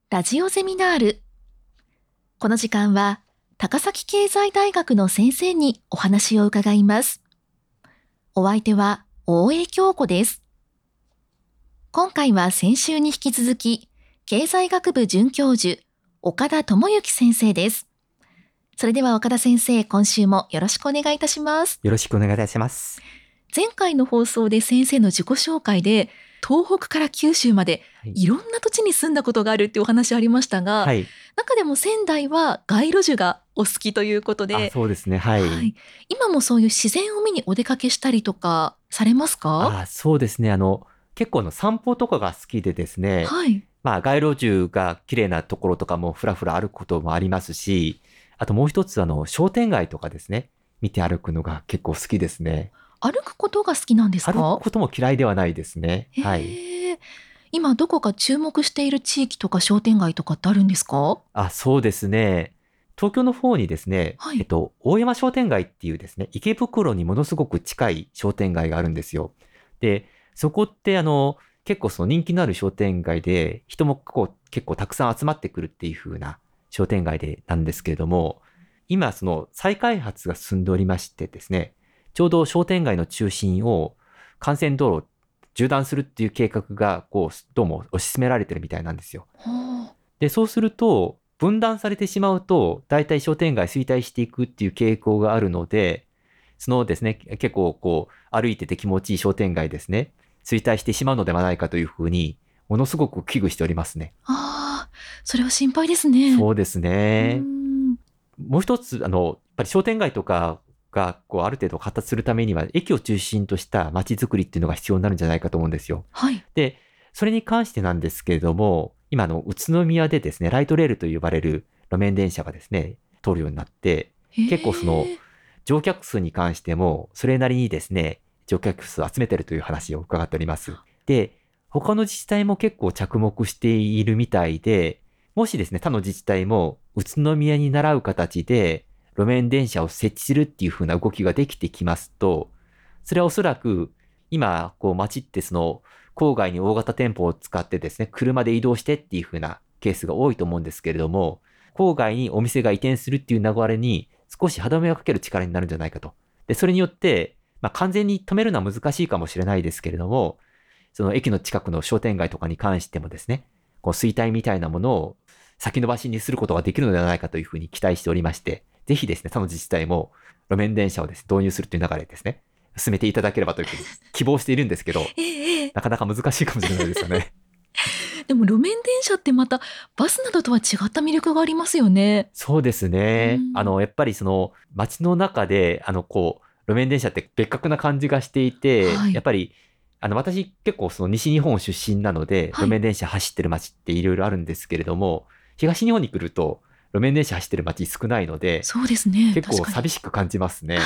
ラジオゼミナール。この時間は高崎経済大学の先生にお話を伺います。お相手は大江京子です。今回は先週に引き続き経済学部准教授岡田智之先生です。それでは岡田先生、今週もよろしくお願いいたします。 よろしくお願いいたします。 前回の放送で先生の自己紹介で東北から九州までいろんな土地に住んだことがあるっていうお話ありましたが、中でも仙台は街路樹がお好きということで、 そうですね、 今もそういう自然を見にお出かけしたりとかされますか？ そうですね、結構散歩とかが好きでですね、街路樹が綺麗なところとかもふらふら歩くこともありますし、あともう一つ商店街とかですね、見て歩くのが結構好きですね。 歩くことが好きなんですか？ 歩くことも嫌いではないですね。 今どこか注目している地域とか商店街とかってあるんですか？ そうですね。東京の方にですね、大山商店街っていうですね、池袋にものすごく近い商店街があるんですよ。で、そこって結構人気のある商店街で、人も結構たくさん集まってくるっていう風な商店街なんですけれども、今再開発が進んでおりましてですね、ちょうど商店街の中心を幹線道路縦断するっていう計画がどうも推し進められてるみたいなんですよ。で、そうすると分断されてしまうと、だいたい商店街衰退していくっていう傾向があるので、ですね、結構歩いてて気持ちいい商店街ですね、衰退してしまうのではないかというふうに、ものすごく危惧しておりますね。 それは心配ですね。 そうですね。もう一つ、やっぱり商店街とかがある程度発達するためには、駅を中心とした街づくりっていうのが必要になるんじゃないかと思うんですよ。で、それに関してなんですけれども、今宇都宮でですね、ライトレールと呼ばれる路面電車がですね、通るようになって、結構乗客数に関しても、それなりにですね、乗客数を集めてるという話を伺っております。で、他の自治体も結構着目しているみたいで、もしですね、他の自治体も宇都宮に倣う形で路面電車を設置するっていう風な動きができてきますと、それはおそらく今、街って郊外に大型店舗を使ってですね、車で移動してっていう風なケースが多いと思うんですけれども、郊外にお店が移転するっていう流れに少し歯止めをかける力になるんじゃないかと。で、それによって、完全に止めるのは難しいかもしれないですけれども、その駅の近くの商店街とかに関してもですね、衰退みたいなものを先延ばしにすることができるのではないかというふうに期待しておりまして、ぜひですね、他の自治体も路面電車をですね、導入するという流れですね、進めていただければというふうに希望しているんですけど、なかなか難しいかもしれないですよね。 でも路面電車ってまたバスなどとは違った魅力がありますよね。 そうですね。やっぱり街の中で、路面電車って別格な感じがしていて、やっぱり、私結構西日本出身なので、路面電車走ってる街っていろいろあるんですけれども、東日本に来ると路面電車走ってる街少ないので、 そうですね。 結構寂しく感じますね。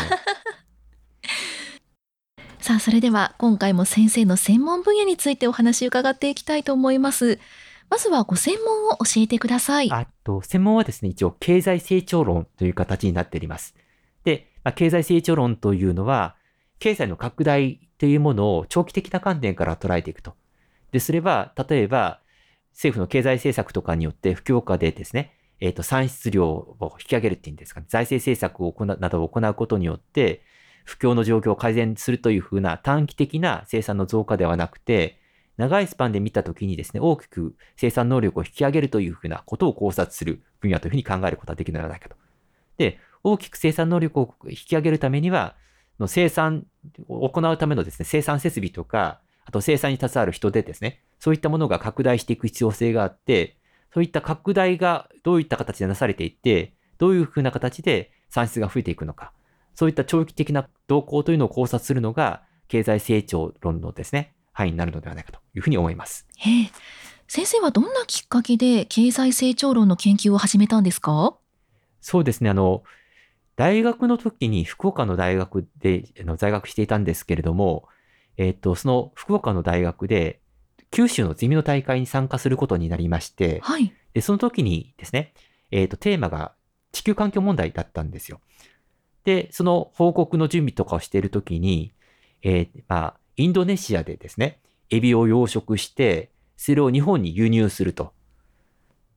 さあ、それでは今回も先生の専門分野についてお話を伺っていきたいと思います。まずはご専門を教えてください。 専門はですね、一応経済成長論という形になっております。で、経済成長論というのは、経済の拡大というものを長期的な観点から捉えていくと。で、それは、例えば、政府の経済政策とかによって不況下でですね、産出量を引き上げるっていうんですかね、財政政策などを行うことによって、不況の状況を改善するというふうな短期的な生産の増加ではなくて、長いスパンで見たときにですね、大きく生産能力を引き上げるというふうなことを考察する分野というふうに考えることができるのではないかと。で、大きく生産能力を引き上げるためには、生産を行うためのですね、生産設備とか、あと生産に携わる人手ですね、そういったものが拡大していく必要性があって、そういった拡大がどういった形でなされていって、どういうふうな形で産出が増えていくのか、そういった長期的な動向というのを考察するのが、経済成長論のですね、範囲になるのではないかというふうに思います。 先生はどんなきっかけで経済成長論の研究を始めたんですか？ そうですね、大学の時に福岡の大学で在学していたんですけれども、その福岡の大学で九州のゼミの大会に参加することになりまして、でその時にですね、テーマが地球環境問題だったんですよ。で、その報告の準備とかをしている時に、インドネシアでですね、エビを養殖して、それを日本に輸入すると。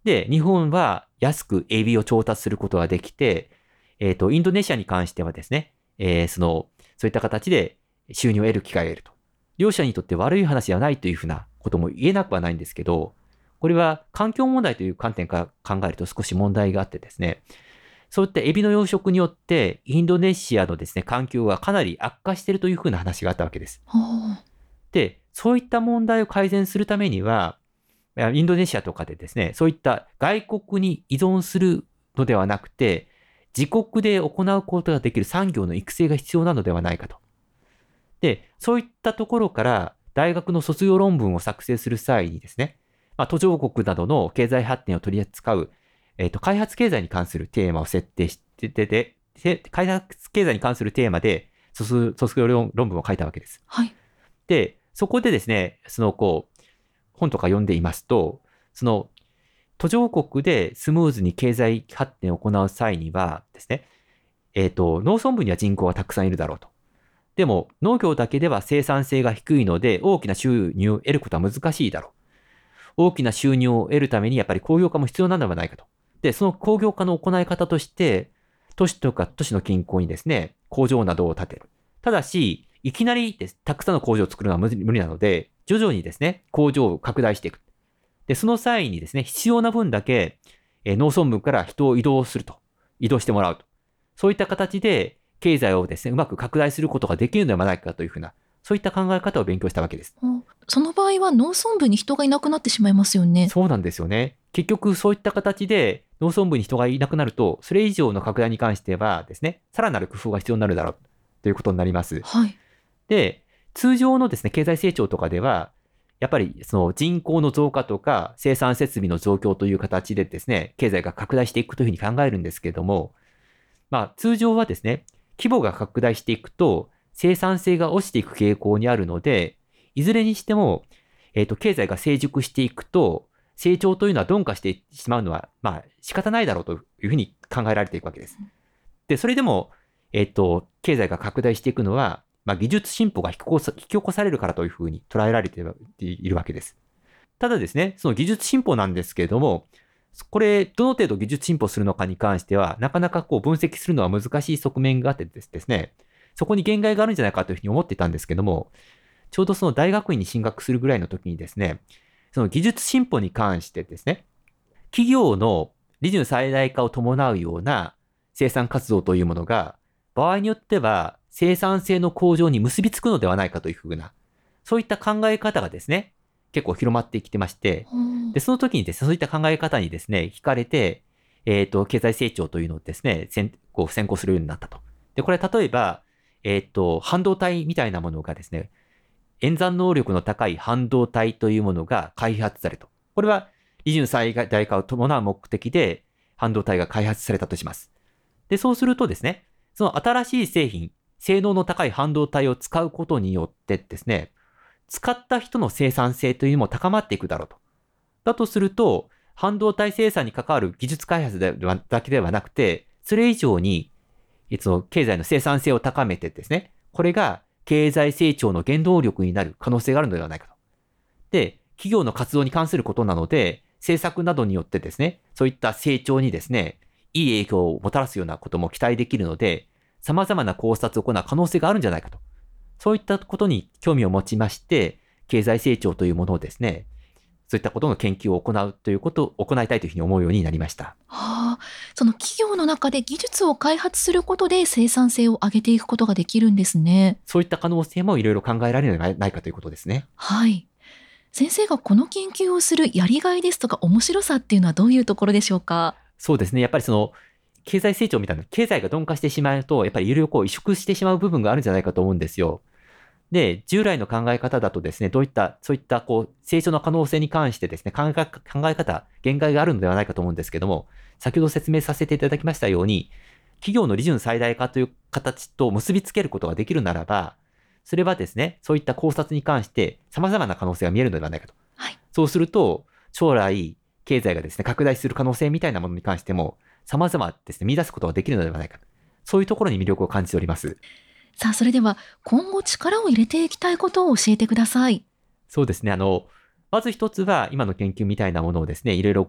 で、日本は安くエビを調達することができて、インドネシアに関してはですね、そういった形で収入を得る機会を得ると。両者にとって悪い話ではないというふうなことも言えなくはないんですけど、これは環境問題という観点から考えると少し問題があってですね、そういったエビの養殖によってインドネシアのですね、環境がかなり悪化しているというふうな話があったわけです。で、そういった問題を改善するためには、インドネシアとかでですね、そういった外国に依存するのではなくて、自国で行うことができる産業の育成が必要なのではないかと。で、そういったところから大学の卒業論文を作成する際にですね、途上国などの経済発展を取り扱う、開発経済に関するテーマを設定してて、開発経済に関するテーマで卒業論文を書いたわけです。 はい。 で、そこでですね、本とか読んでいますと、途上国でスムーズに経済発展を行う際にはですね、農村部には人口がたくさんいるだろうと。でも、農業だけでは生産性が低いので、大きな収入を得ることは難しいだろう。大きな収入を得るために、やっぱり工業化も必要なのではないかと。で、その工業化の行い方として、都市とか都市の近郊にですね、工場などを建てる。ただし、いきなりたくさんの工場を作るのは無理なので、徐々にですね、工場を拡大していく。で、その際にですね、必要な分だけ、農村部から人を移動してもらうと。そういった形で、経済をですね、うまく拡大することができるのではないかというふうな、そういった考え方を勉強したわけです。 その場合は農村部に人がいなくなってしまいますよね。 そうなんですよね。結局そういった形で農村部に人がいなくなると、それ以上の拡大に関してはですね、さらなる工夫が必要になるだろうということになります。 はい。 で、通常のですね、経済成長とかでは、やっぱりその人口の増加とか生産設備の増強という形でですね、経済が拡大していくというふうに考えるんですけれども、通常はですね、規模が拡大していくと生産性が落ちていく傾向にあるので、いずれにしても、経済が成熟していくと、成長というのは鈍化してしまうのは、仕方ないだろうというふうに考えられていくわけです。で、それでも、経済が拡大していくのは、技術進歩が引き起こされるからというふうに捉えられているわけです。ただですね、その技術進歩なんですけれども、これ、どの程度技術進歩するのかに関しては、なかなか分析するのは難しい側面があってですね、そこに限界があるんじゃないかというふうに思っていたんですけども、ちょうどその大学院に進学するぐらいの時にですね、その技術進歩に関してですね、企業の利潤最大化を伴うような生産活動というものが、場合によっては生産性の向上に結びつくのではないかというふうな、そういった考え方がですね、結構広まってきてまして、で、その時にですね、そういった考え方にですね、惹かれて、経済成長というのをですね、先行するようになったと。で、これ例えば、半導体みたいなものがですね、演算能力の高い半導体というものが開発されたと。これは、利潤最大化を伴う目的で、半導体が開発されたとします。で、そうするとですね、その新しい製品、性能の高い半導体を使うことによってですね、使った人の生産性というのも高まっていくだろうと。だとすると、半導体生産に関わる技術開発だけではなくて、それ以上に、経済の生産性を高めてですね、これが経済成長の原動力になる可能性があるのではないかと。で、企業の活動に関することなので、政策などによってですね、そういった成長にですね、いい影響をもたらすようなことも期待できるので、様々な考察を行う可能性があるんじゃないかと。そういったことに興味を持ちまして、経済成長というものをですね、そういったことの研究を行うということを行いたいというふうに思うようになりました。 その企業の中で技術を開発することで生産性を上げていくことができるんですね。 そういった可能性もいろいろ考えられるのではないかということですね。 はい。先生がこの研究をするやりがいですとか面白さっていうのはどういうところでしょうか？ そうですね。やっぱり経済成長みたいな、経済が鈍化してしまうと、やっぱりいろいろ萎縮してしまう部分があるんじゃないかと思うんですよ。で、従来の考え方だとですね、そういった成長の可能性に関してですね、考え方、限界があるのではないかと思うんですけども、先ほど説明させていただきましたように、企業の利潤最大化という形と結びつけることができるならば、それはですね、そういった考察に関して様々な可能性が見えるのではないかと。 はい。 そうすると、将来、経済がですね、拡大する可能性みたいなものに関しても、様々ですね、見出すことができるのではないかと。そういうところに魅力を感じております。 さあ、それでは今後力を入れていきたいことを教えてください。 そうですね。まず一つは、今の研究みたいなものをですね、いろいろ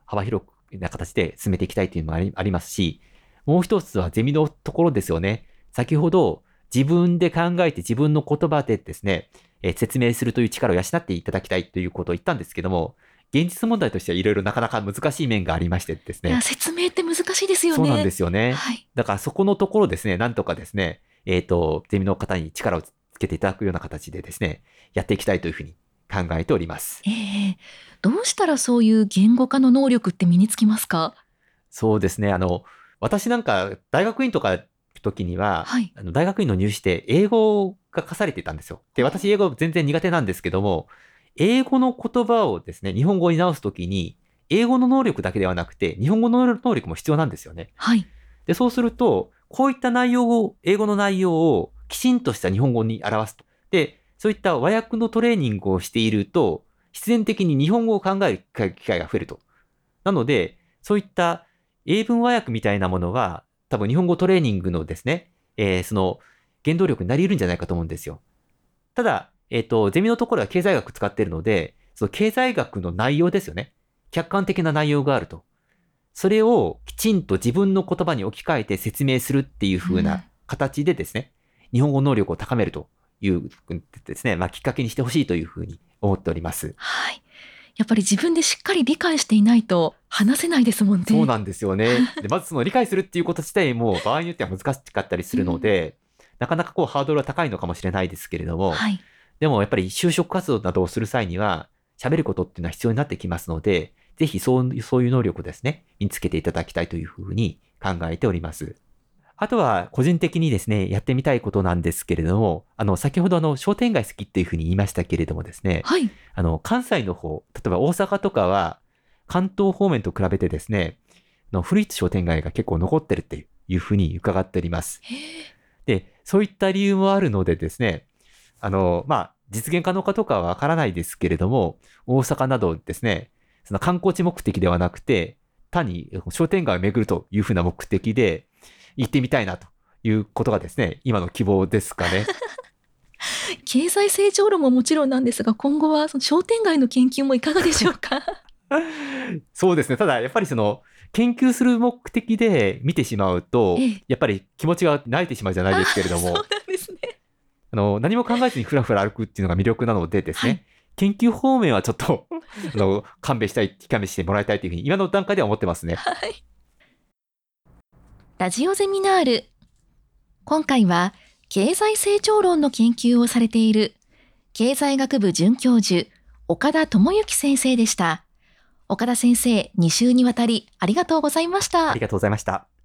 幅広な形で進めていきたいというのもありますし、もう一つはゼミのところですよね。先ほど自分で考えて自分の言葉でですね、説明するという力を養っていただきたいということを言ったんですけども、現実問題としてはいろいろなかなか難しい面がありましてですね。 いや、説明って難しいですよね。 そうなんですよね。 はい。 だからそこのところですね、なんとかですね、ゼミの方に力をつけていただくような形でですね、やっていきたいというふうに考えております。 どうしたらそういう言語化の能力って身につきますか？ そうですね。私なんか大学院とか時には、 はい、 大学院の入試で英語が課されていたんですよ。で、私英語全然苦手なんですけども、英語の言葉をですね、日本語に直すときに、英語の能力だけではなくて、日本語の能力も必要なんですよね。 はい。 で、そうすると、こういった内容を、英語の内容をきちんとした日本語に表すと。で、そういった和訳のトレーニングをしていると、必然的に日本語を考える機会が増えると。なので、そういった英文和訳みたいなものは、多分日本語トレーニングのですね、その原動力になり得るんじゃないかと思うんですよ。ただ、ゼミのところは経済学使っているので、その経済学の内容ですよね。客観的な内容があると。それをきちんと自分の言葉に置き換えて説明するっていう風な形でですね、日本語能力を高めるというですね、きっかけにしてほしいというふうに思っております。 はい。やっぱり自分でしっかり理解していないと話せないですもんね。 そうなんですよね。で、まずその理解するっていうこと自体も場合によっては難しかったりするので、なかなかハードルは高いのかもしれないですけれども、 はい、 でもやっぱり就職活動などをする際には、喋ることっていうのは必要になってきますので、ぜひそういう能力をですね、身につけていただきたいというふうに考えております。あとは、個人的にですね、やってみたいことなんですけれども、先ほど商店街好きっていうふうに言いましたけれどもですね、 はい、 関西の方、例えば大阪とかは、関東方面と比べてですね、古市商店街が結構残ってるっていうふうに伺っております。で、そういった理由もあるのでですね、実現可能かどうかはわからないですけれども、大阪などですね、その観光地目的ではなくて、単に商店街を巡るというふうな目的で行ってみたいなということがですね、今の希望ですかね。 経済成長論ももちろんなんですが、今後はその商店街の研究もいかがでしょうか？ そうですね。ただ、やっぱり研究する目的で見てしまうと、やっぱり気持ちが慣れてしまうじゃないですけれども、 そうなんですね。 何も考えずにふらふら歩くっていうのが魅力なのでですね、 はい、 研究方面はちょっと勘弁してもらいたいというふうに、今の段階では思ってますね。 はい。ラジオゼミナール。今回は、経済成長論の研究をされている、経済学部准教授、岡田智之先生でした。岡田先生、2週にわたりありがとうございました。 ありがとうございました。